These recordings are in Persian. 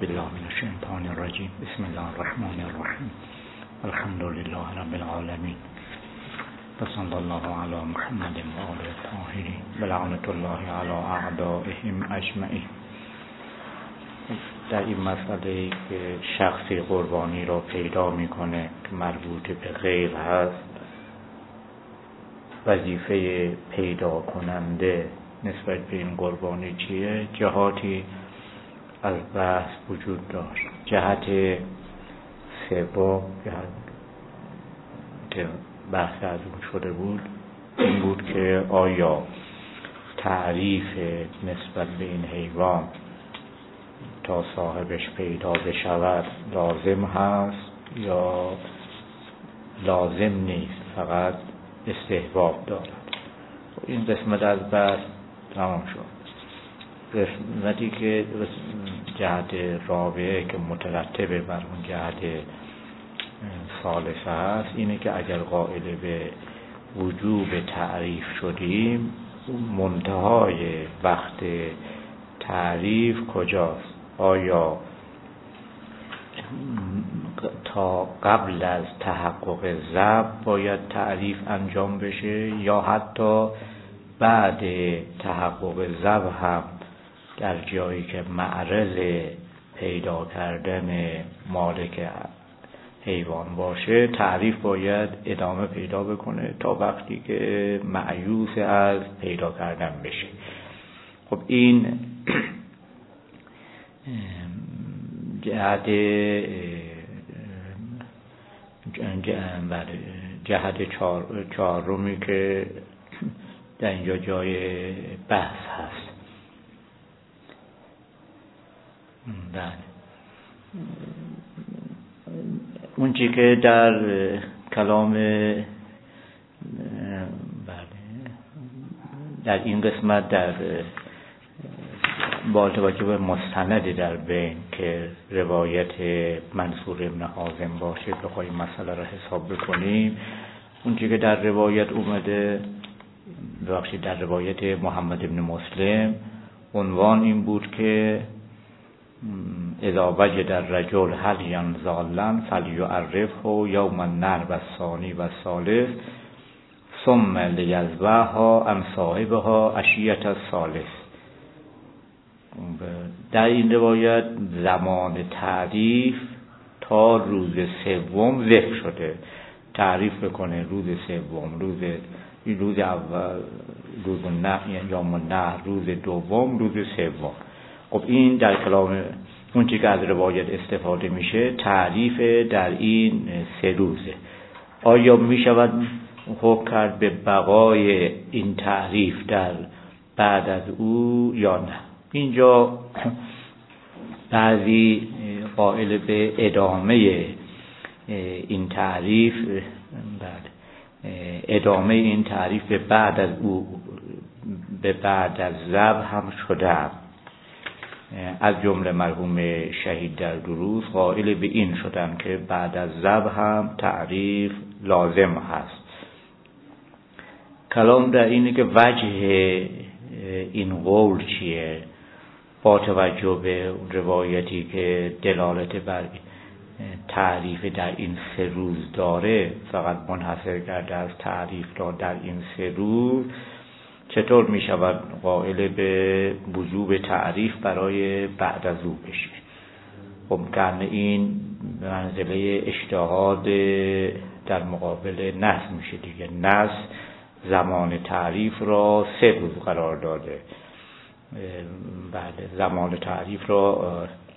بالله من الشیطان الرجیم. بسم الله الرحمن الرحیم. الحمد لله رب العالمین و صلی الله علی محمد و آله الطاهرین و لعنة الله علی اعدائهم اجمعین. در این مسئله که شخصی قربانی را پیدا میکنه که مربوط به غیر هست، وظیفه پیدا کننده نسبت به این قربانی چیه؟ جهاتی از بحث وجود داشت. جهت سوم که بحث از اون شده بود این بود که آیا تعریف نسبت به این حیوان تا صاحبش پیدا بشود لازم هست یا لازم نیست، فقط استحباب دارد. این قسمت از بحث تمام شد. قسمتی که جهت رابعه که مترتبه بر اون جهت ثالثه هست اینه که اگر قائل به وجوب تعریف شدیم، منتهای وقت تعریف کجاست؟ آیا تا قبل از تحقق ذبح باید تعریف انجام بشه یا حتی بعد تحقق ذبح هم در جایی که معرض پیدا کردن مالک حیوان باشه تعریف باید ادامه پیدا بکنه تا وقتی که مایوس از پیدا کردن بشه؟ خب این جهت چهارمی که در اینجا جای بحث هست. اون چی که در کلام در این قسمت در با توجه به مستند در بین که روایت منصور ابن حازم باشه بخوایم مسئله را حساب بکنیم، اون چی که در روایت اومده در روایت محمد ابن مسلم عنوان این بود که اذا وجد الرجل هدیا ضالا فلیعرفه یوم النحر والثانی والثالث ثم لیذبحها عن صاحبها عشیة الثالث. در این روایت زمان تعریف تا روز سوم ذکر شده. تعریف بکنه روز سوم، روز اول، روز النحر یوم النحر، روز دوم، روز سوم. خب این در کلام اون چیزی که از روایت استفاده میشه تعریف در این 3 روزه. آیا میشود حکم کرد به بقای این تعریف در بعد از او یا نه؟ اینجا بعضی قائل به ادامه این تعریف به بعد از او، به بعد از ذبح هم شده. از جمله مرحوم شهید در دروس قائل به این شدن که بعد از ذبح هم تعریف لازم هست. کلام در اینه که وجه این قول چیه؟ با توجه به روایتی که دلالت بر تعریف در این 3 روز داره، فقط منحصر کرده از تعریف را در این 3 روز، چطور می شود قائل به وجوب تعریف برای بعد از او بشه؟ خب کنه این منزله اجتهاد در مقابل نص میشه دیگه. نص زمان تعریف را 3 روز قرار داده. بله، زمان تعریف را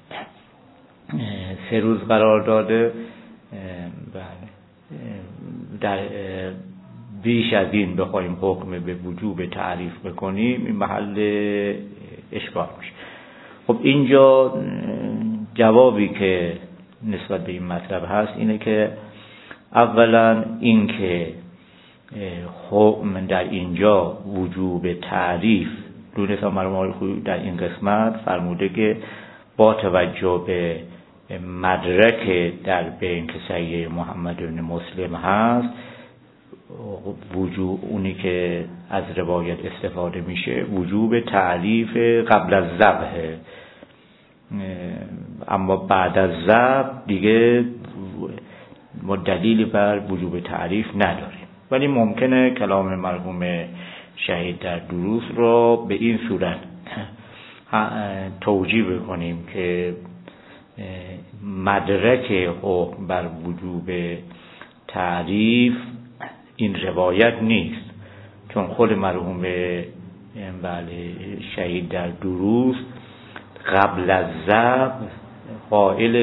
3 روز قرار داده. بله، در بیش از این بخوایم حکم به وجوب تعریف بکنیم این محل اشکال میشه. خب اینجا جوابی که نسبت به این مطلب هست اینه که اولا این که حکم در اینجا وجوب تعریف دونست مرموم در این قسمت فرموده که با توجه به مدرک در بین که صحیح محمد بن مسلم هست، وجوب اونی که از روایت استفاده میشه وجوب تعریف قبل از ذبح. اما بعد از ضبط دیگه ما دلیلی بر وجوب تعریف نداریم. ولی ممکنه کلام مرحوم شهید در دروس رو به این صورت توجیه بکنیم که مدرک حکم بر وجوب تعریف این روایت نیست، چون خود مرحوم شهید در دروس قبل از ضبط قائل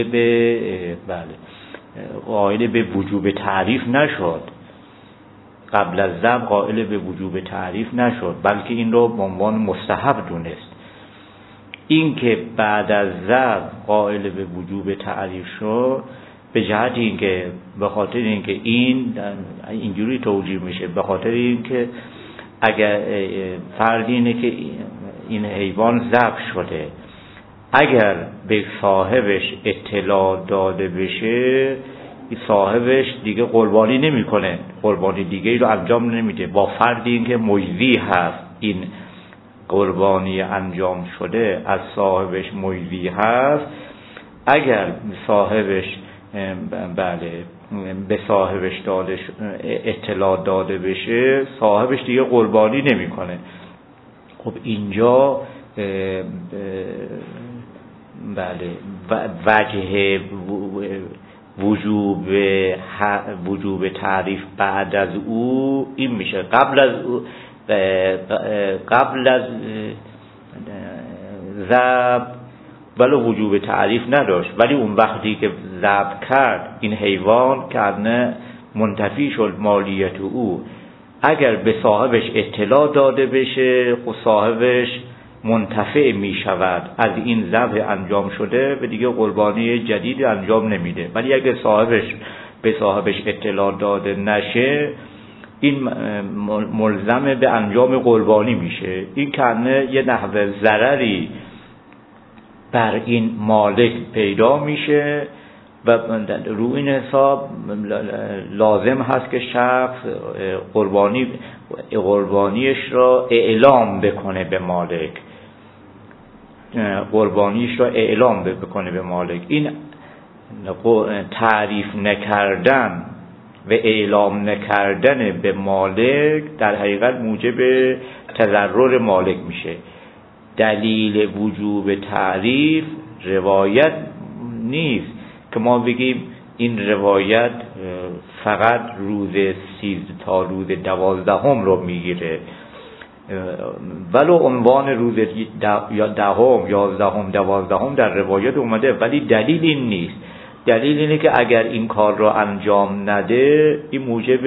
به وجوب تعریف نشد. قبل از ضبط قائل به وجوب تعریف نشد، بلکه این رو به عنوان مستحب دونست. این که بعد از ضبط قائل به وجوب تعریف شد به جهت اینکه به خاطر اینکه این اینجوری توجیه میشه، به خاطر اینکه اگر فرض اینه که این حیوان ذبح شده، اگر به صاحبش اطلاع داده بشه صاحبش دیگه قربانی نمیکنه، قربانی دیگه ای رو انجام نمیده، با فرض اینکه مجزی هست، این قربانی انجام شده از صاحبش مجزی هست، اگر صاحبش به صاحبش اطلاع داده بشه صاحبش دیگه قربانی نمیکنه. خب اینجا وجه وجوب تعریف بعد از او این میشه. قبل از ذبح ولی وجوب تعریف نداشت، ولی اون وقتی که ذبح کرد این حیوان که منتفی شد مالیت او، اگر به صاحبش اطلاع داده بشه خب صاحبش منتفع می شود از این ذبح انجام شده و دیگه قربانی جدید انجام نمیده. ولی اگر به صاحبش اطلاع داده نشه این ملزم به انجام قربانی میشه. این کنه یه نحوه ضرری بر این مالک پیدا میشه و رو این حساب لازم هست که شخص قربانیش را اعلام بکنه به مالک، قربانیش را اعلام بکنه به مالک. این تعریف نکردن و اعلام نکردن به مالک در حقیقت موجب تضرر مالک میشه. دلیل وجوب تعریف روایت نیست که ما بگیم این روایت فقط روز 13 تا روز 12 رو میگیره، ولو عنوان روز 10 یا 11 12 در روایت اومده، ولی دلیل این نیست. دلیل اینه که اگر این کار را انجام نده این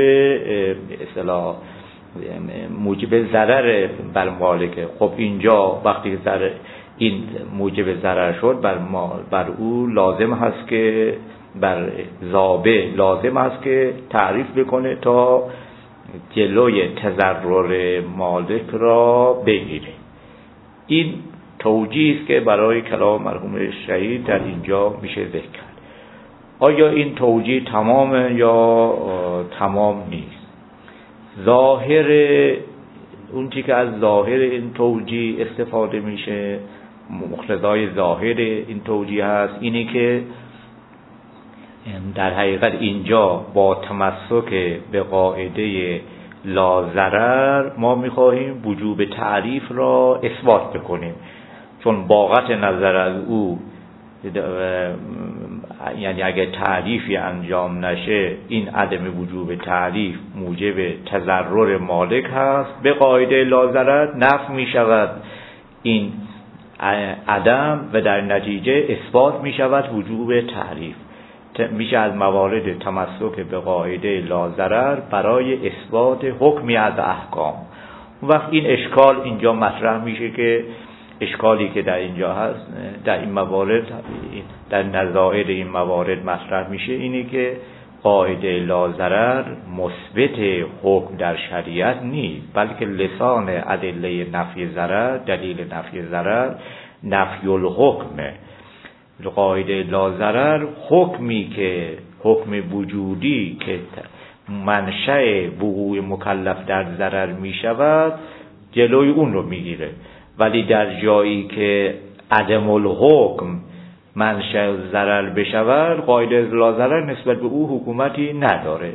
موجب ضرر بر مالکه. خب اینجا وقتی این موجب ضرر شد بر او لازم هست که بر ضابط لازم است که تعریف بکنه تا جلوی تضرر مالک را بگیره. این توجیه است که برای کلام مرحوم شهید در اینجا میشه ذکر کرد. آیا این توجیه تمامه یا تمام نیست؟ ظاهر اون چی که از ظاهر این توجیه استفاده میشه، مقتضای ظاهر این توجیه هست اینه که در حقیقت اینجا با تمسک به قاعده لا ضرر ما میخواهیم وجوب تعریف را اثبات بکنیم، چون باقت نظر از او یعنی اگر تعریفی انجام نشه این عدم وجوب تعریف موجب تضرر مالک هست، به قاعده لا ضرر نفی می شود این عدم و در نتیجه اثبات می شود وجوب تعریف. میشه از موارد تمسک به قاعده لا ضرر برای اثبات حکمی از احکام. وقت این اشکال اینجا مطرح میشه که اشکالی که در اینجا هست در این موارد، در نظائر این موارد مطرح میشه اینه که قاعده لا ضرر مثبت حکم در شریعت نیست، بلکه لسان ادله نفی ضرر، دلیل نفی ضرر نفی الحکمه. قاعده لا ضرر حکمی که حکم وجودی که منشأ وقوع مکلف در ضرر می شود جلوی اون رو می گیره، ولی در جایی که عدم الحکم منشأ ضرر بشود، قاعده لا ضرر نسبت به او حکومتی نداره.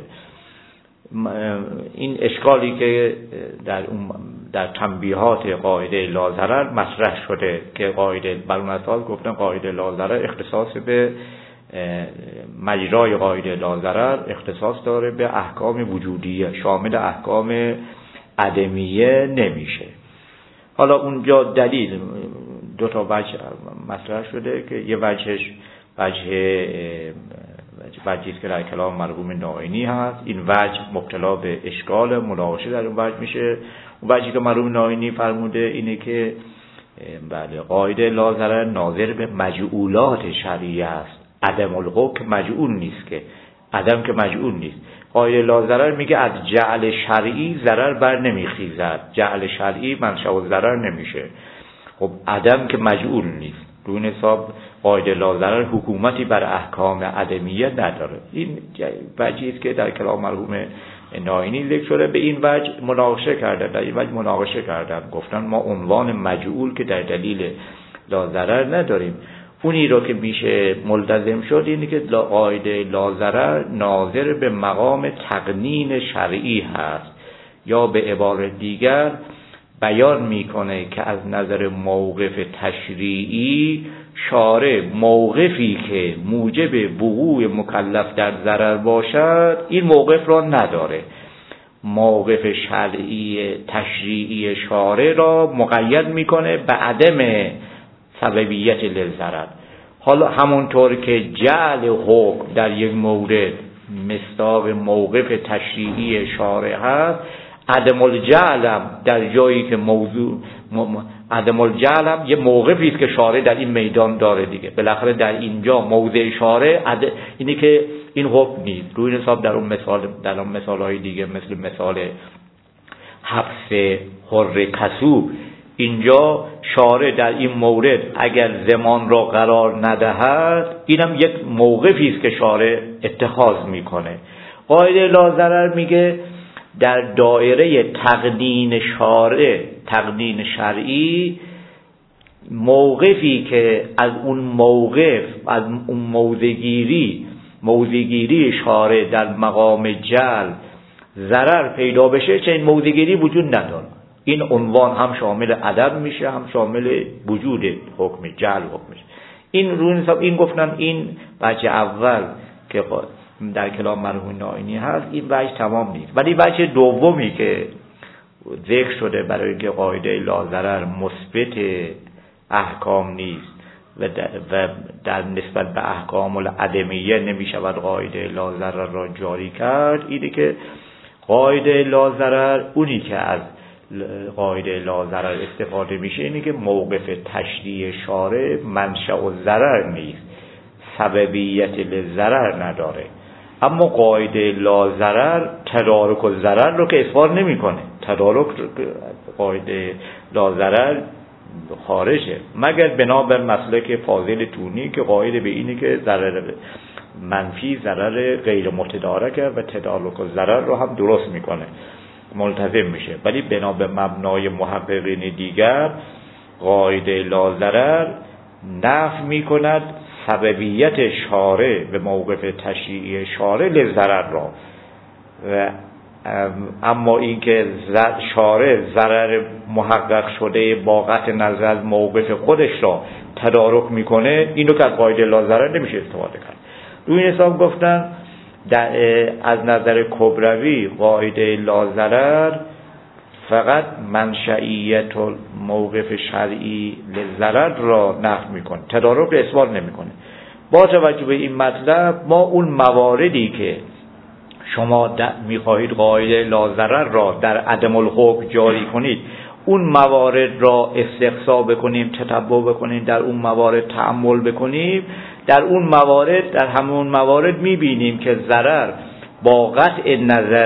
این اشکالی که در تنبیهات قاعده لا ضرر مطرح شده که قاعده بر اون اساس گفتن قاعده لا ضرر اختصاص به مجرای قاعده لا ضرر اختصاص داره به احکام وجودیه، شامل احکام عدمیه نمیشه. حالا اونجا دلیل دو تا وجه مطرح شده که یه وجهش وجهی که در کلام مرحوم نائینی هست. این وجه مبتلا به اشکال مناقشه در اون وجه میشه. اون وجهی که مرحوم نائینی فرموده اینه که بله قاعده لا ضرر ناظر به مجعولات شرعیه است، عدم الحکم مجعول نیست، که عدم که مجعول نیست. قاعده لا ضرر میگه از جعل شرعی ضرر بر نمیخیزد، جعل شرعی منشأ ضرر نمیشه. خب عدم که مجعول نیست، رو این حساب قاعده لا ضرر حکومتی بر احکام عدمیه نداره. این وجهی است که در کلام مرحوم نائینی ذکر شده. به این وجه مناقشه کردن، در این وجه مناقشه کردن، گفتن ما عنوان مجعول که در دلیل لا ضرر نداریم. اونی رو که میشه ملتزم شد اینه که قاعده لا ضرر ناظر به مقام تقنین شرعی هست، یا به عبارت دیگر بیان میکنه که از نظر موقف تشریعی شارع موقفی که موجب وقوع مکلف در ضرر باشد این موقف را نداره. موقف شرعی تشریعی شارع را مقید میکنه به عدم سببیت للضرر. حالا همونطور که جعل حکم در یک مورد مصداق موقف تشریعی شارع هست، عدم الجعل هم در جایی که موضوع عدم الجعل هم یه موقفی است که شارع در این میدان داره دیگه. بالاخره در اینجا موضع شارع اینه که این حکم نیست. روی حساب در اون مثال‌های دیگه مثل مثال حبس حر کسوب، اینجا شارع در این مورد اگر زمان را قرار ندهد اینم یک موقفی است که شارع اتخاذ میکنه. قاعده لا ضرر میگه در دایره تقنین شارع، تقنین شرعی، موقفی که از اون موقف، از اون موضعگیری شارع در مقام جعل ضرر پیدا بشه، چنین موضعگیری وجود نداره. این عنوان هم شامل عدم میشه، هم شامل وجود حکم جعل حکمش. این رو حساب این گفتن این وجه اول که در کلام مرحوم نائینی هست این وجه تمام نیست. ولی وجه دومی که ذکر شده برای اینکه قاعده لا ضرر مثبت احکام نیست و در نسبت به احکام العدمیه نمیشود قاعده لا ضرر را جاری کرد، اینه که قاعده لا ضرر اونی که از قاعده لا ضرر استفاده میشه اینه که موقف تشریع شارع منشأ ضرر نیست، سببیت للضرر نداره. اما قاعده لا ضرر تدارک الضرر رو که اثبات نمیکنه. تدارک قاعده لا ضرر خارجه، مگر بنابر مسلک فاضل تونی که قاعده به اینه که ضرر منفی ضرر غیر متدارکه و تدارک الضرر رو هم درست میکنه، ملتزم میشه. ولی بنابر مبنای محققین دیگر قاعده لا ضرر نفی میکند سببیت شارع به موقف تشریعی شارع لضرر را، و اما اینکه شارع ضرر محقق شده با قطع نظر از موقف خودش را تدارک میکنه، اینو که از قاعده لا ضرر نمیشه استفاده کرد. روی این حساب گفتن از نظر کبروی قاعده لا ضرر فقط منشئیت موقف شرعی لضرر را نفی میکنه، تدارک را اثبات نمیکنه. با توجه به این مطلب ما اون مواردی که شما میخواهید قاعده لا ضرر را در عدم الحکم جاری کنید، اون موارد را استقصا بکنیم، تتبع بکنیم، در اون موارد تأمل بکنیم، در اون موارد، در همون موارد میبینیم که ضرر با قطع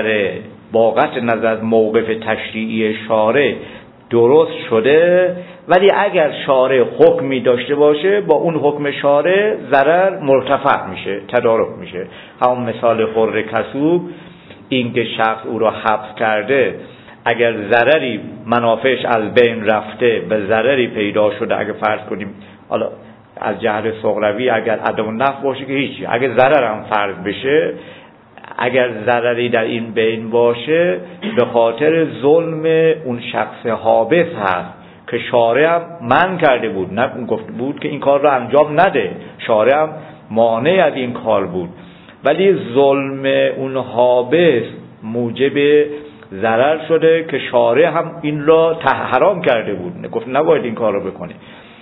نظر موقف تشریعی شارع درست شده، ولی اگر شارع حکمی داشته باشه با اون حکم شارع ضرر مرتفع میشه، تدارک میشه. همون مثال حر کسوب، این که شخص او را حبس کرده، اگر ضرری منافعش از بین رفته به ضرری پیدا شده، اگر فرض کنیم حالا از جهل صغروی اگر عدم نفع باشه که هیچی، اگر ضرر هم فرض بشه، اگر ضرری در این بین باشه به خاطر ظلم اون شخص حابس هست که شارع هم منع کرده بود، نه گفته بود که این کار رو انجام نده، شارع هم مانع از این کار بود، ولی ظلم اون حابس موجب ضرر شده که شارع هم این را حرام کرده بود، گفت نباید این کار رو بکنه.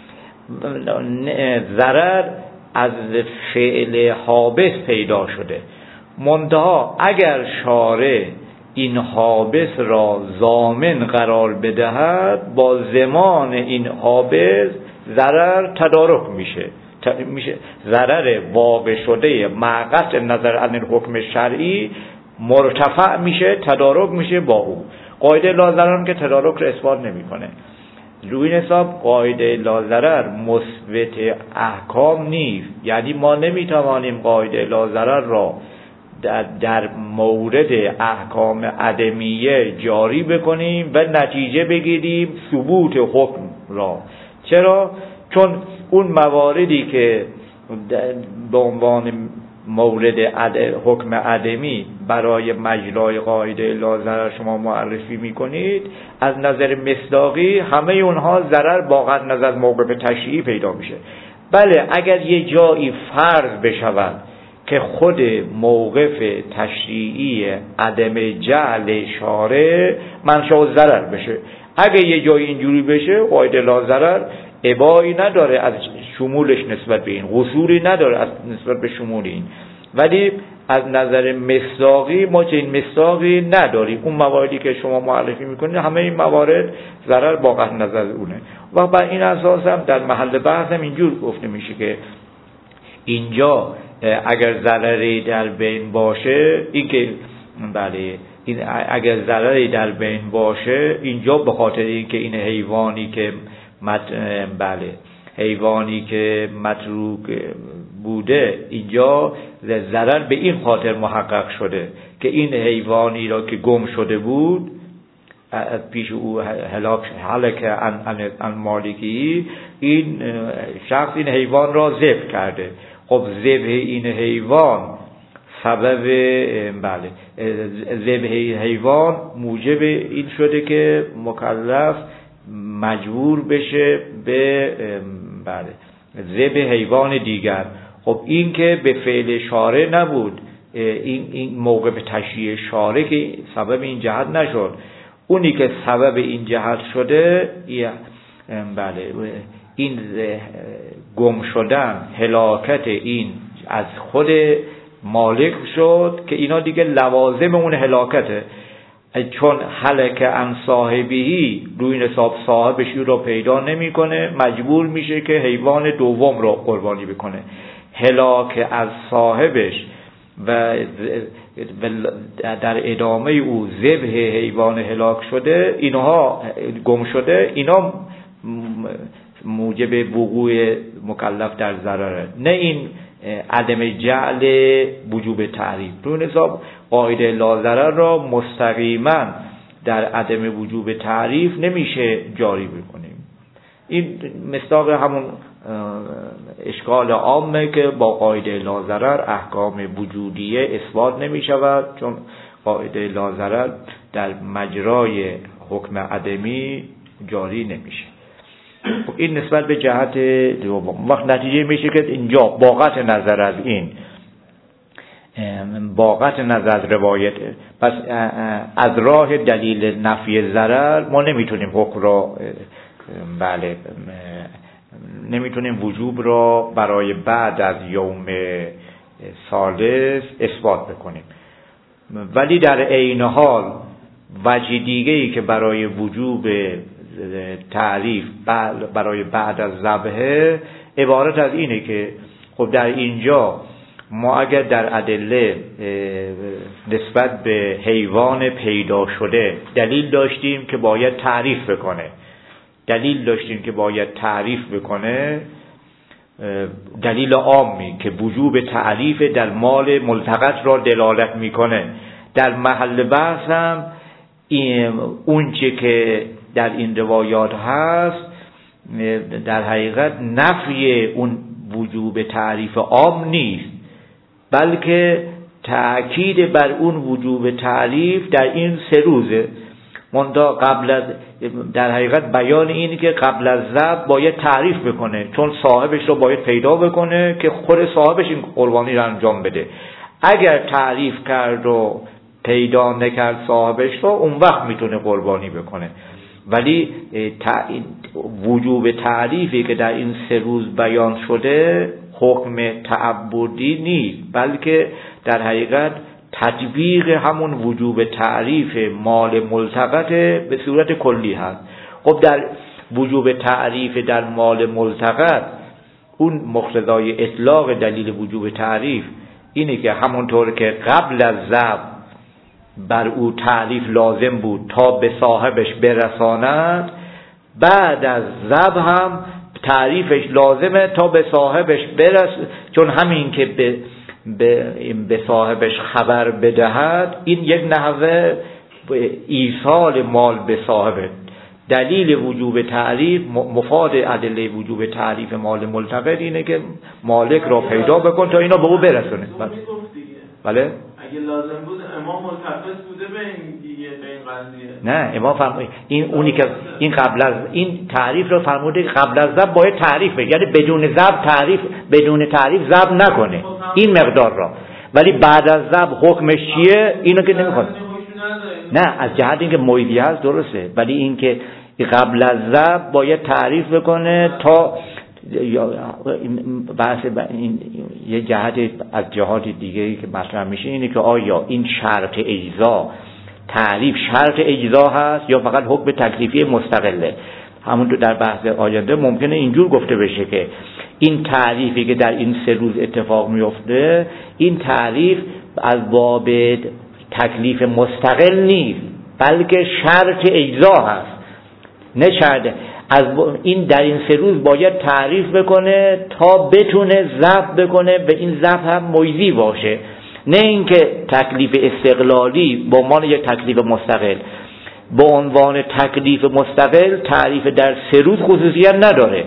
ضرر از فعل حابس پیدا شده، منتها اگر شارع این حابس را ضامن قرار بدهد، با ضمان این حابس ضرر تدارک میشه ضرر واقع شده معقص نظر عن الحکم شرعی مرتفع میشه، تدارک میشه با او. قاعده لا ضرر که تدارک رو اثبات نمیکنه. روی این حساب قاعده لا ضرر مثبت احکام نیست، یعنی ما نمیتوانیم قاعده لا ضرر را در مورد احکام عدمیه جاری بکنیم و نتیجه بگیریم ثبوت حکم را. چرا؟ چون اون مواردی که به عنوان مورد حکم عدمی برای مجرای قاعده لا ضرر شما معرفی میکنید، از نظر مصداقی همه اونها ضرر با قطع نظر از موقف تشریعی پیدا میشه. بله اگر یه جایی فرض بشود که خود موقف تشریعی عدم جعل شارع منشأ ضرر بشه، اگه یه جایی اینجوری بشه قاعده لا ضرر ابایی نداره از شمولش نسبت به این، قصوری نداره از نسبت به شمول این، ولی از نظر مصداقی ما چنین مصداقی نداریم. اون مواردی که شما معرفی میکنید همه این موارد ضرر با قطع نظر اونه و بر این اساس هم در محل بحث هم اینجور گفته میشه که اینجا اگر ضرری در بین باشه، این که بله این اگر ضرری در بین باشه اینجا به خاطر اینکه این حیوانی که حیوانی که متروک بوده، اینجا ضرر به این خاطر محقق شده که این حیوانی را که گم شده بود از پیش او هلاک عن مالکی، این شخص این حیوان را ذبح کرده. خب ذبح این حیوان سبب ذبح حیوان موجب این شده که مکلف مجبور بشه به ذبح حیوان دیگر. خب این که به فعل شارع نبود، این موقف تشریع شارع که سبب این جهت نشد، اونی که سبب این جهت شده این گم شدن هلاکت این از خود مالک شد که اینا دیگه لوازم اون هلاکته، چون هلک عن صاحبی روی حساب صاحبش رو پیدا نمیکنه، مجبور میشه که حیوان دوم رو قربانی بکنه. هلاک از صاحبش و در ادامه او ذبح حیوان هلاک شده، اینها گم شده، اینا موجب وقوع مکلف در ضرره، نه این عدم جعل وجوب تعریف. روی حساب قاعده لا ضرر را مستقیما در عدم وجوب تعریف نمیشه جاری بکنیم. این مصداق همون اشکال عامه که با قاعده لا ضرر احکام وجودیه اثبات نمی شود، چون قاعده لا ضرر در مجرای حکم عدمی جاری نمیشه. این نسبت به جهت دوم. وقت نتیجه میشه که اینجا باقت نظر از این باقت نظر روایت، پس از راه دلیل نفی ضرر ما نمیتونیم حکم را نمیتونیم وجوب را برای بعد از یوم ثالث اثبات بکنیم، ولی در عین حال وجه دیگه‌ای که برای وجوب تعریف برای بعد از ذبح عبارت از اینه که خب در اینجا ما اگر در ادله نسبت به حیوان پیدا شده دلیل داشتیم که باید تعریف بکنه، دلیل عامی که وجوب تعریف در مال ملتقط را دلالت میکنه، در محل بحث هم اونچه که در این روایات هست در حقیقت نفی اون وجوب تعریف عام نیست، بلکه تأکید بر اون وجوب تعریف در این 3 روزه. منتها قبل از، در حقیقت بیان اینه که قبل از ذبح باید تعریف بکنه، چون صاحبش رو باید پیدا بکنه که خود صاحبش این قربانی رو انجام بده. اگر تعریف کرد و پیدا نکرد صاحبش رو، اون وقت میتونه قربانی بکنه. ولی وجوب تعریفی که در این 3 روز بیان شده حکم تعبدی نیست، بلکه در حقیقت تطبیق همون وجوب تعریف مال ملتقط به صورت کلی هست. خب در وجوب تعریف در مال ملتقط، اون مقتضای اطلاق دلیل وجوب تعریف اینه که همونطور که قبل از ذبح بر او تعریف لازم بود تا به صاحبش برساند، بعد از ذبح هم تعریفش لازمه تا به صاحبش چون همین که به صاحبش خبر بدهد، این یک نحوه ایصال مال به صاحبه. دلیل وجوب تعریف، مفاد ادله وجوب تعریف مال ملتقط اینه که مالک را پیدا بکن تا اینا به او برسونه. بله؟ اگه لازم بود امام ملتفت بوده به این دیگه، به این قضیه. نه، امام فرمود این اونی که این قبل از این تعریف رو فرموده که قبل از ذبح باید تعریف بگه، یعنی بدون تعریف ذبح نکنه این مقدار را. ولی بعد از ذبح حکمش چیه اینو که نمیخواد. نه، از جهت اینکه مویدی هست درسته، ولی اینکه قبل از ذبح باید تعریف بکنه تا بحث این یه جهت از جهات دیگه‌ای که مطرح میشه اینه که آیا این شرط اجزا، تعریف شرط اجزا هست یا فقط حکم تکلیفی مستقله. همونطور در بحث آینده ممکنه اینجور گفته بشه که این تعریفی که در این 3 روز اتفاق میفته، این تعریف از باب تکلیف مستقل نیست، بلکه شرط اجزا هست. نه شرط این در این 3 روز باید تعریف بکنه تا بتونه ذبح بکنه، به این ذبح هم مجزی باشه، نه اینکه تکلیف استقلالی به عنوان یک تکلیف مستقل. به عنوان تکلیف مستقل تعریف در 3 روز خصوصیت نداره.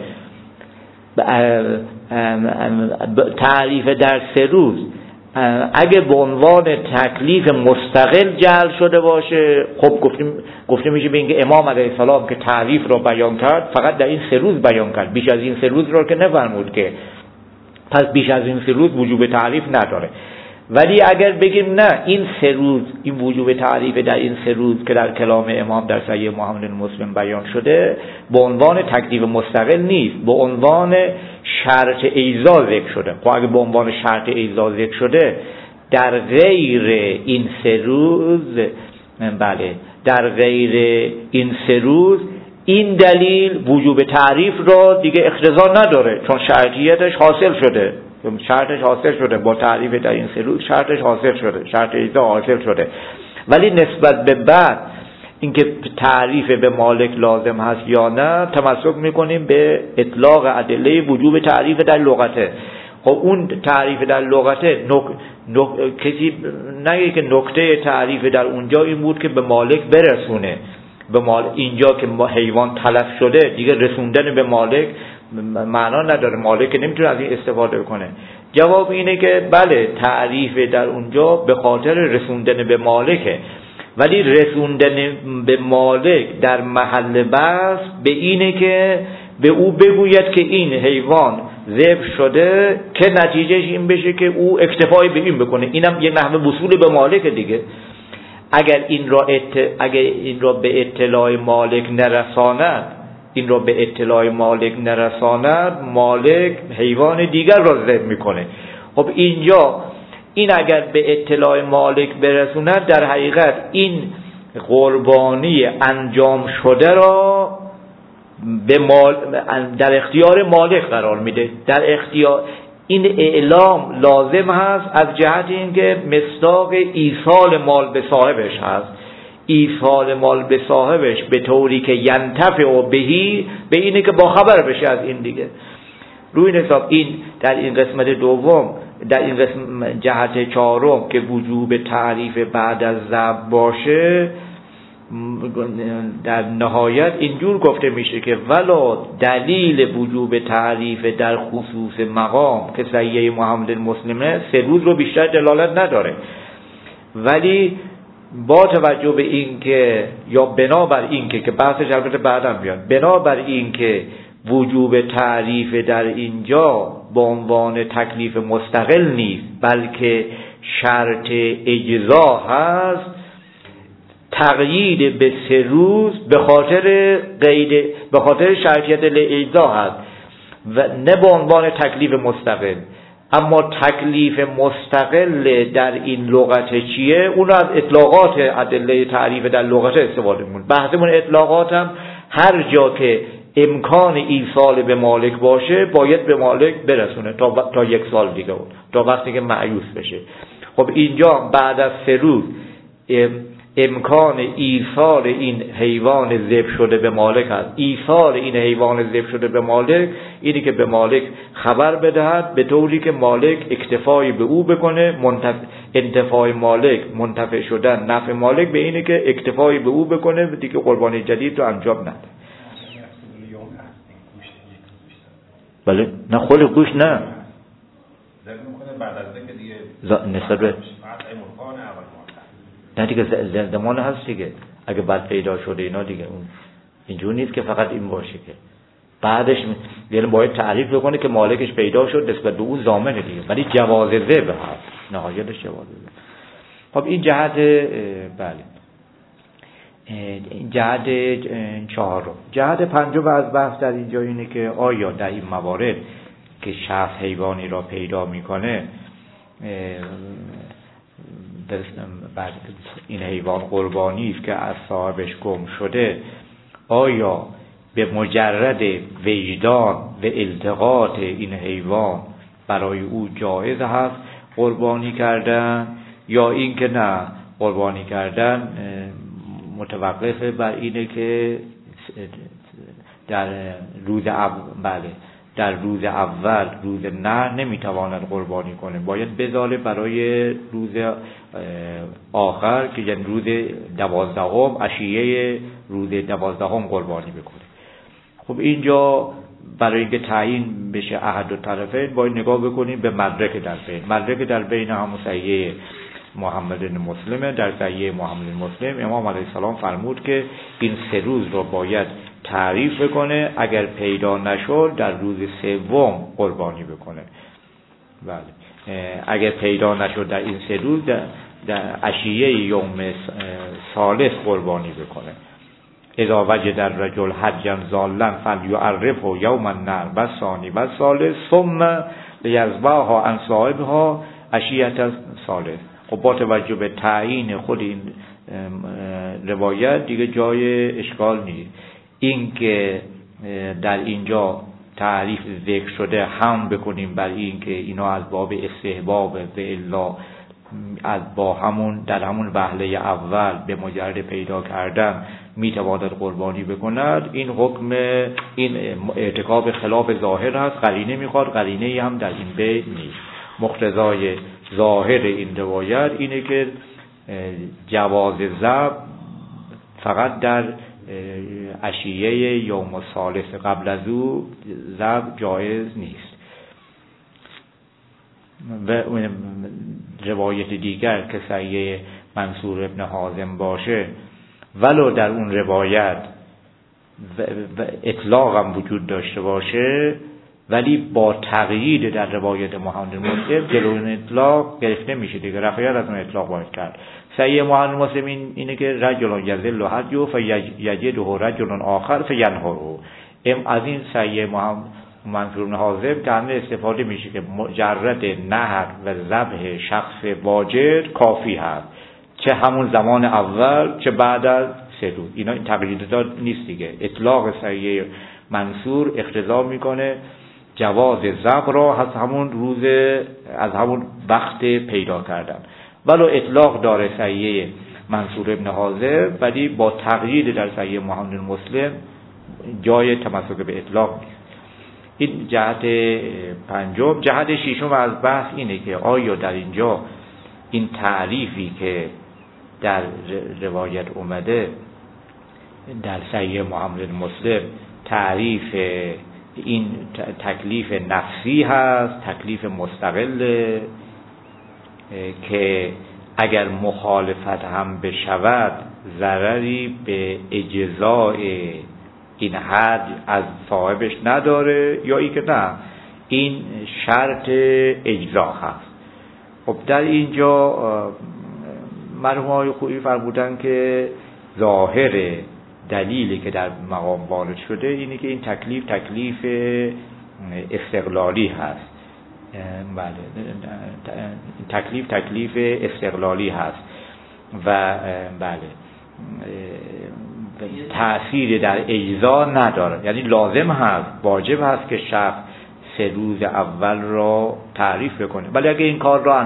تعریف در 3 روز اگه به عنوان تکلیف مستقل جعل شده باشه، خب گفته میشه به اینکه امام علیه السلام که تعریف رو بیان کرد فقط در این 3 روز بیان کرد، بیش از این 3 روز رو که نفرمود که، پس بیش از این 3 روز وجوب تعریف نداره. ولی اگر بگیم نه، این 3 روز، این وجوب تعریف در این 3 روز که در کلام امام در صحیح محمد مسلم بیان شده به عنوان تکلیف مستقل نیست، به عنوان شرط اجزا ذکر شده. خب اگه به عنوان شرط اجزا ذکر شده در غیر این 3 روز، بله، در غیر این 3 روز این دلیل وجوب تعریف را دیگه اقتضا نداره، چون شرطیتش حاصل شده، شرطش حاصل شده با تعریف در این 3 روز، شرطش حاصل شده، شرط اجزا حاصل شده. ولی نسبت به بعد اینکه تعریف به مالک لازم هست یا نه، تمسک میکنیم به اطلاق ادله وجوب تعریف در لغته. خب اون تعریف در لغته کسی نگه که نکته تعریف در اونجا این بود که به مالک برسونه، اینجا که حیوان تلف شده دیگه رسوندن به مالک معنا نداره، مالک نمیتونه از این استفاده کنه. جواب اینه که بله، تعریف در اونجا به خاطر رسوندن به مالکه، ولی رسوندن به مالک در محل بحث به اینه که به او بگوید که این حیوان ذبح شده که نتیجهش این بشه که او اکتفای به این بکنه. اینم یه نحوه وصول به مالک دیگه. اگر این را به اطلاع مالک نرساند، مالک حیوان دیگر را ذبح میکنه. خب اینجا این اگر به اطلاع مالک برسوند، در حقیقت این قربانی انجام شده را در اختیار مالک قرار میده. در اختیار این اعلام لازم هست از جهت اینکه مصداق ایصال مال به صاحبش هست. ایصال مال به صاحبش به طوری که ینتفع و بهی، به اینه که با خبر بشه از این دیگه. روی حساب این در این قسمت دوم، در این قسمت جهت چهارم که وجوب تعریف بعد از ذبح باشه، در نهایت اینجور گفته میشه که ولا دلیل وجوب تعریف در خصوص مقام که سیه محمد المسلمه 3 روز رو بیشتر دلالت نداره، ولی با توجه به این که یا بنابر این که بحثش البته بعداً میاد، بنابر این که وجوب تعریف در اینجا به عنوان تکلیف مستقل نیست بلکه شرط اجزا هست، تقیید به 3 روز به خاطر شرطیت الاجزا هست و نه به عنوان تکلیف مستقل. اما تکلیف مستقل در این لغت چیه؟ اون از اطلاقات ادله تعریف در لغت استفاده می‌کنه. بحثمون اطلاقات هم هر جا که امکان ایصال به مالک باشه باید به مالک برسونه تا 1 سال دیگه تا وقتی که مأیوس بشه. خب اینجا بعد از 3 روز امکان ایصال این حیوان ذبح شده به مالک هست. ایصال این حیوان ذبح شده به مالک اینی که به مالک خبر بدهد به طوری که مالک اکتفای به او بکنه. انتفاع مالک، منتفع شدن نفع مالک به اینه که اکتفای به او بکنه دیگه قربانی جدید رو انجام نده. بله نه خل گوش نه بعد از اینکه دیگه نسبت به نه دیگه زمان هست دیگه. اگه بعد پیدا شده اینا دیگه اون اینجور نیست که فقط این باشه که بعدش یعنی باید تعریف بکنه که مالکش پیدا شد نسبت به اون ضامنه دیگه، ولی جواز ذبح هست، نهایتش جواز ذبح. خب این جهت بله این جهت 4. جهت 5 از بحث در اینجا اینه که آیا در این موارد که شخص حیوانی را پیدا میکنه بعد این حیوان قربانی است که از صاحبش گم شده، آیا به مجرد وجدان و التقاط این حیوان برای او جایز هست قربانی کردن، یا این که نه قربانی کردن متوقف بر اینه که در روز در روز اول روز نحر نمیتواند قربانی کنه، باید بذاره برای روز آخر که یعنی روز 12 عشیه روز 12 قربانی بکنه. خب اینجا برای اینکه تعیین بشه احد الطرفین باید نگاه بکنیم به مدرک در بین. مدرک در بین همون صحیح محمد مسلم. در صحیح محمد مسلم امام علیه السلام فرمود که این 3 روز رو باید تعریف بکنه، اگر پیدا نشد در روز 3 قربانی بکنه. بله اگر پیدا نشد در این 3 روز در عشیه یوم ثالث قربانی بکنه. اذا وجد الرجل حجا ضالا فلیعرفه یوم النحر و ثانی و ثالث ثم لیذبحها عن صاحبها عشیة ثالث. خب با توجه به تعیین خود این روایت دیگه جای اشکال نیست. این که در اینجا تعریف ذکر شده هم بکنیم بر این که اینا از باب استحباب و الا از با همون در همون وهله اول به مجرد پیدا کردن میتواند قربانی بکند، این حکم این اعتقاد خلاف ظاهر هست، قرینه میخواد، قرینه هم در این بین نیست. مقتضای ظاهر این روایت اینه که جواز ذبح فقط در عشیه یوم الثالث، قبل از او ذبح جایز نیست. و روایت دیگر که صحیح منصور ابن حازم باشه ولو در اون روایت اطلاق هم وجود داشته باشه ولی با تقیید در روایت محمد مسلم جلوی اطلاق گرفته میشه دیگه، رفعیت از اون اطلاق باید کرد. صحیح محمد مسلم اینه که رجل یذل حجه فیجده رجل آخر فینهره. از این صحیح محمد منصور بن حازم که استفاده میشه که مجرد نهر و ذبح شخص واجد کافی هست، چه همون زمان اول چه بعد از 3 روز. اینا این تقییدات نیست دیگه. اطلاق صحیح منصور اقتضا میکنه جواز ذبح را از همون روز از همون وقت پیدا کردن، ولو اطلاق داره صحیح منصور ابن حازم ولی با تقیید در صحیح محمد مسلم جای تمسک به اطلاق نیست. این جهت 5. جهت 6 از بحث اینه که آیا در اینجا این تعریفی که در روایت اومده در صحیح محمد مسلم تعریف این تکلیف نفسی هست، تکلیف مستقل که اگر مخالفت هم بشود ضرری به اجزای این حد از صاحبش نداره، یا ای که نه این شرط اجزا هست. خب در اینجا مرحوم آقای خویی فرمودن که ظاهر دلیلی که در مقام وارد شده اینه که این تکلیف استقلالی هست. بله، تکلیف استقلالی هست و بله تأثیر در اجزا نداره، یعنی لازم هست، واجب هست که شخص 3 روز اول را تعریف بکنه. ولی اگه این کار را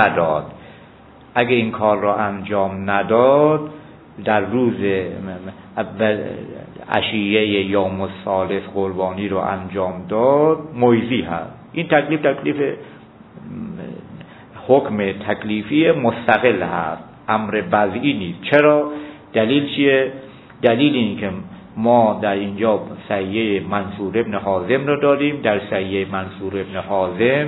انجام نداد در روز عشیه یوم الثالث قربانی رو انجام داد، مویزی هست. این تکلیف حکم تکلیفی مستقل هست، امر وضعی نیست. چرا؟ دلیل چیه؟ دلیل این که ما در اینجا صحیح منصور ابن حازم رو داریم. در صحیح منصور ابن حازم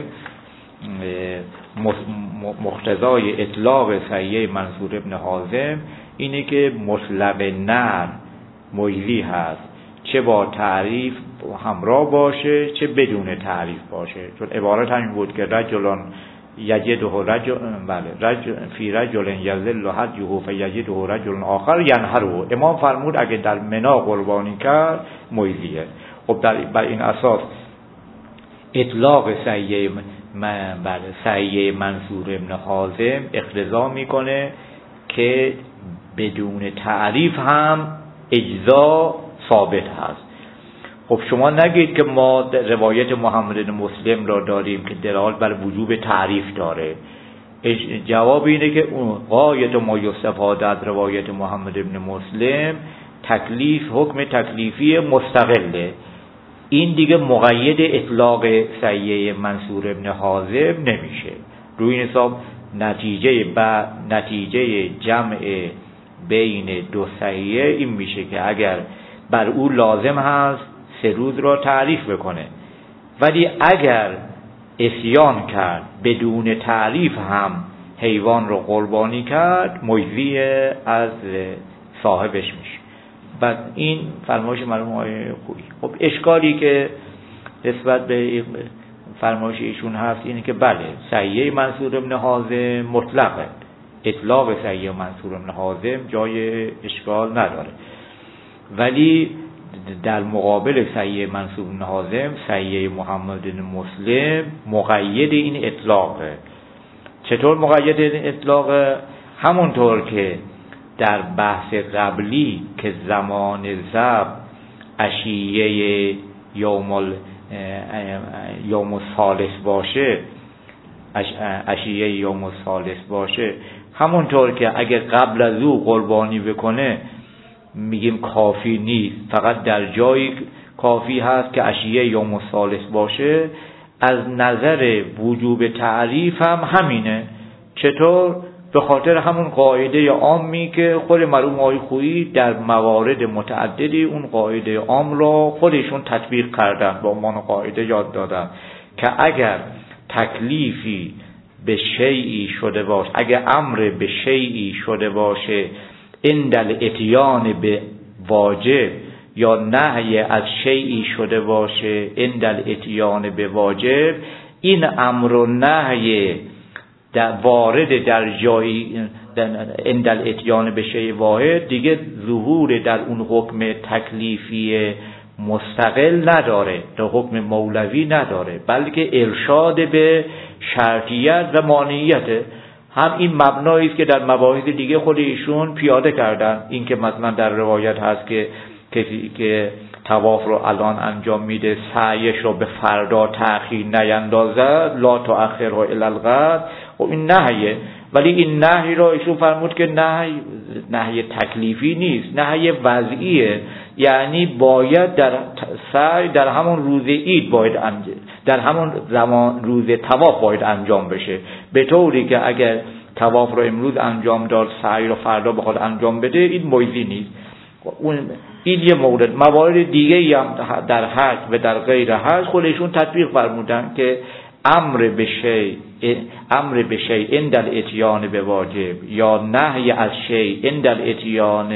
مقتضای اطلاق صحیح منصور ابن حازم اینه که مطلق نر مویزی هست، چه با تعریف همراه باشه چه بدون تعریف باشه. چون عبارت همین بود که رجلان یجده رجل، بله، فی رجل یذل حجه فیجده رجل آخر ینحره. امام فرمود اگه در منا قربانی کرد مویزیه. خب بر این اساس اطلاق صحیح منصور ابن حازم اقتضا میکنه که بدون تعریف هم اجزا ثابت هست. خب شما نگید که ما روایت محمد بن مسلم را داریم که دلالت بر وجوب تعریف داره. جواب اینه که غایت ما یستفاد از روایت محمد بن مسلم حکم تکلیفی مستقله. این دیگه مقید اطلاق صحیح منصور ابن حازم نمیشه. روی این حساب نتیجه جمع بین دو صحیح این میشه که اگر بر او لازم هست 3 روز را تعریف بکنه، ولی اگر عصیان کرد بدون تعریف هم حیوان رو قربانی کرد مجزی از صاحبش میشه. بعد این فرمایش مرحوم آقای خویی. خب اشکالی که نسبت به فرمایش ایشون هست اینه که بله صحیح منصور ابن حازم مطلقه، اطلاق صحیح منصور ابن حازم جای اشکال نداره، ولی در مقابل صحیح منصور ابن حازم صحیح محمد بن مسلم مقید این اطلاقه. چطور مقید این اطلاقه؟ همونطور که در بحث قبلی که زمان ذبح عشیه یوم الثالث باشه، عشیه یوم الثالث باشه، همونطور که اگر قبل از او قربانی بکنه میگیم کافی نیست، فقط در جایی کافی هست که عشیه یوم الثالث باشه، از نظر وجوب تعریف هم همینه. چطور؟ به خاطر همون قاعده عامی که خود مرحوم آقای خویی در موارد متعددی اون قاعده عام را خودشون تطبیق کردن، با عنوان قاعده یاد دادن که اگر تکلیفی به شیئی شده باشه، اگر امر به شیئی شده باشه اندل اتیان به واجب، یا نهی از شیئی شده باشه اندل اتیان به واجب، این امر و نهی وارد در جایی اندل اتیان به شیء واحد دیگه ظهور در اون حکم تکلیفی مستقل نداره، در حکم مولوی نداره، بلکه ارشاد به شرطیت و مانعیت. هم این مبنایی است که در مباحث دیگه خود ایشون پیاده کردن. این که مثلا در روایت هست که کسی که طواف رو الان انجام میده سعیش رو به فردا تأخیر نیندازد، لا تؤخره الی الغد. خب این نهیه، ولی این نهی رو ایشون فرمود که نهی تکلیفی نیست، نهی وضعیه. یعنی باید در سعی در همون روز عید باید در همون زمان روز طواف باید انجام بشه، به طوری که اگر طواف رو امروز انجام داد سعی رو فردا بخواد انجام بده این مجزی نیست. این یه مورد. موارد دیگه هم در حج و در غیر حج خودشون تطبیق فرمودن که امر به شیء عند الاتیان به واجب یا نهی از شیء عند الاتیان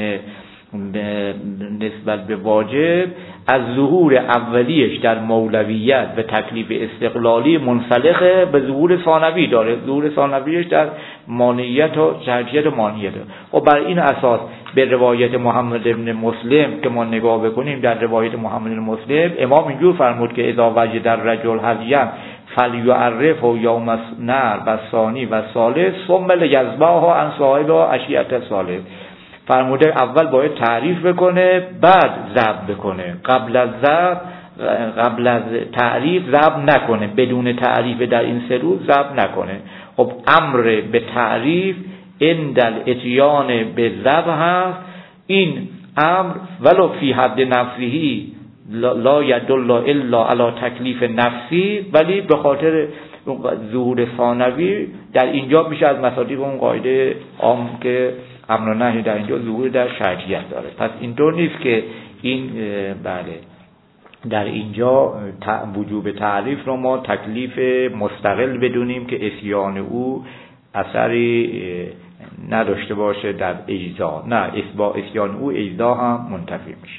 نسبت به واجب از ظهور اولیش در مولویت و تکلیف استقلالی منسلخه به ظهور ثانوی داره. ظهور ثانویش در مانعیت و شرطیت و مانعیت. خب بر این اساس به روایت محمد ابن مسلم که ما نگاه بکنیم، در روایت محمد ابن مسلم امام اینجور فرمود که اذا وجد الرجل هدیا فلیعرف یوم النحر و ثانی و ثالث ثم لیذبحها عن صاحبها عشیة ثالث. فرموده اول باید تعریف بکنه بعد ذبح بکنه، قبل از تعریف ذبح نکنه، بدون تعریف در این 3 روز ذبح نکنه. خب امر به تعریف عند الاتیان به ذبح هست. این امر ولو فی حد نفسه لا یدل الا علی تکلیف نفسی، ولی به خاطر ظهور ثانوی در اینجا میشه از مصادیق اون قاعده عام که امر و نهی در اینجا ظهور در شرعیت داره. پس اینطور نیست که این بله در اینجا وجوب تعریف رو ما تکلیف مستقل بدونیم که اسیان او اثری نداشته باشه در اجزا. نه، با اسیان او اجزا هم منتفی میشه.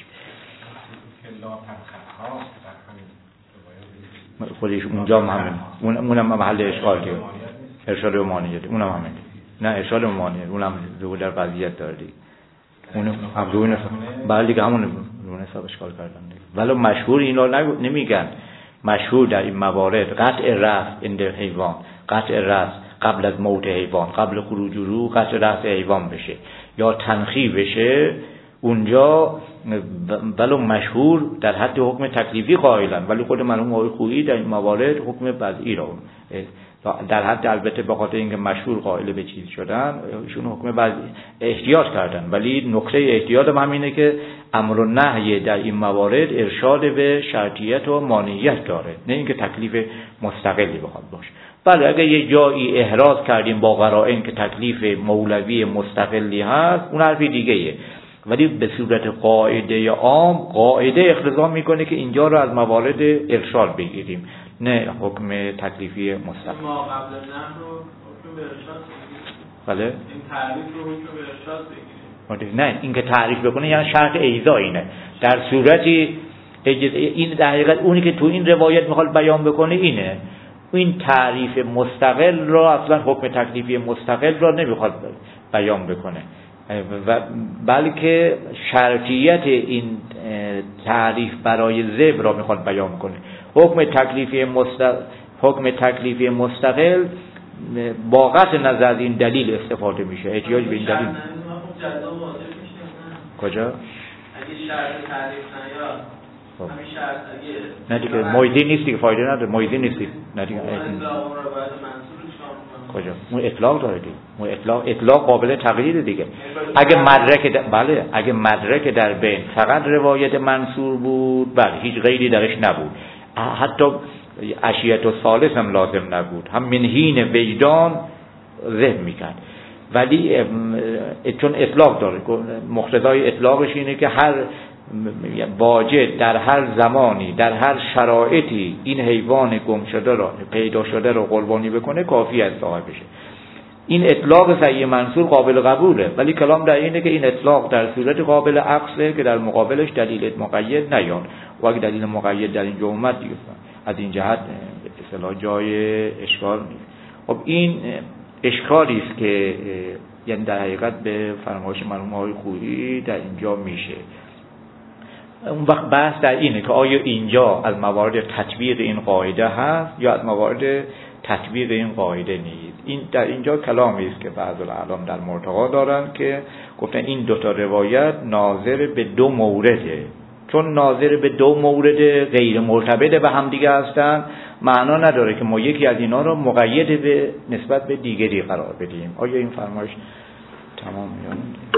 خودش اونجا هم همین، اونم محل اشغال که ارشاد و مانعیت، اونم همین. نه ارشاد و مانعیت اونم ظهور در وضعیت داره دیگه. اونم هم روی نصاب، بله دیگه همون روی نصاب اشغال کردن دیگه. ولی مشهور اینا نمیگن. مشهور در این موارد قطع رأس عند حیوان، قطع رأس قبل از موت حیوان، قبل خروج روح قطع رأس حیوان بشه یا تنخی بشه، اونجا ولو مشهور در حد حکم تکلیفی قائلن، ولی خود مرحوم آقای خویی در این موارد حکم وضعی را در حد، البته به خاطر اینکه مشهور قائل به چیز شدن ایشون حکم وضعی احتیاط کردن، ولی نکته احتیاط هم اینه که امر و نهی در این موارد ارشاد به شرطیت و مانعیت داره، نه اینکه تکلیف مستقلی بخواد باشه. بله اگه یه جایی احراز کردیم با قرائن که تکلیف مولوی مستقلی هست، اون حرفی دیگه‌ایه، ولی به صورت قاعده عام قاعده اقتضا میکنه که اینجا رو از موارد ارشاد بگیریم، نه حکم تکلیفی مستقل. ما قبل نحر رو حکم به ارشاد بگیریم. بله. این تعریف رو حکم به ارشاد بگیریم. نه، این که تعریف بکنه یعنی شرط ایذا اینه. در صورتی این در حقیقت اونی که تو این روایت میخواد بیان بکنه اینه. این تعریف مستقل را اصلا حکم تکلیفی مستقل را نمیخواد بیان بکنه، و بلکه شرطیت این تعریف برای ذبح را میخواد بیان کنه. حکم تکلیفی مستقل با قطع نظر از این دلیل استفاده میشه، احتیاج به این دلیل. کجا؟ اگه شرط تعریف نیاد همین شرط اگه نه دیگه مویدی نیستی که فایده نداره، مویدی نیستی نه دیگه. کجا؟ اون اطلاق داره دیگه. اون اطلاق قابل تقلید دیگه. اگه مدرک در بین فقط روایت منصور بود، بله هیچ غیری درش نبود، حتی عشیت و ثالث هم لازم نبود، هم منهین وجدان ذهن میکرد، ولی چون اطلاق داره، مقتضای اطلاقش اینه که هر واجد در هر زمانی در هر شرایطی این حیوان گم شده را پیدا شده را قربانی بکنه کافی است صاحبشه. این اطلاق صحیح منصور قابل قبوله، ولی کلام در اینه که این اطلاق در صورت قابل عکسه که در مقابلش دلیل مقید نیاد، و اگه دلیل مقید در اینجا اومد دیگه از این جهت به اصطلاح جای اشکال نیست. خب این اشکالی است که یعنی در حقیقت به فرمایش مرحوم آقای خویی در اینجا میشه. اون وقت بحث در اینه که آیا اینجا از موارد تطبیق این قاعده هست یا از موارد تطبیق این قاعده نیست. این در اینجا کلامی است که بعض الاعلام در مرتقا دارن که گفتن این دوتا روایت ناظر به 2 مورده، چون ناظر به 2 مورد غیر مرتبط به هم دیگه هستن، معنا نداره که ما یکی از اینا رو مقید به نسبت به دیگری قرار بدیم. آیا این فرمایش تمام میاد؟